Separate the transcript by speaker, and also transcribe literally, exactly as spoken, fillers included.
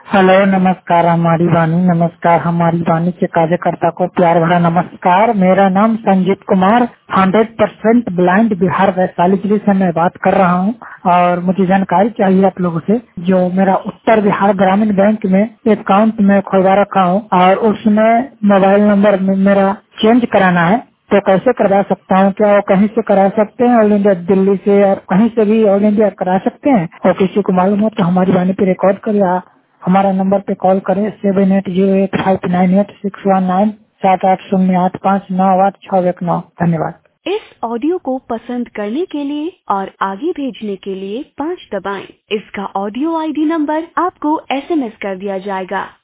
Speaker 1: Hello, नमस्कार हमारी वाणी। नमस्कार हमारी वाणी के कार्यकर्ता को प्यार भरा नमस्कार। मेरा नाम Sanjeet Kumar, hundred percent blind Bihar Vaishali जिले से मैं बात कर रहा हूँ और मुझे जानकारी चाहिए आप लोगों से। जो मेरा उत्तर बिहार ग्रामीण बैंक में अकाउंट में खुलवा रखा हूँ और उसमें मोबाइल नंबर में मेरा चेंज कराना है, तो कैसे करवा सकता हूँ? क्या वो कहीं से करा सकते हैं? ऑल इंडिया दिल्ली से और कहीं से भी ऑल इंडिया करा सकते हैं? और किसी को मालूम हो तो हमारी वाणी पे रिकॉर्ड करिए, हमारा नंबर पे कॉल करें seven eight zero eight five nine eight six one nine सात आठ शून्य आठ पाँच नौ आठ छः एक नौ। धन्यवाद।
Speaker 2: इस ऑडियो को पसंद करने के लिए और आगे भेजने के लिए पाँच दबाएं। इसका ऑडियो आईडी नंबर आपको एसएमएस कर दिया जाएगा।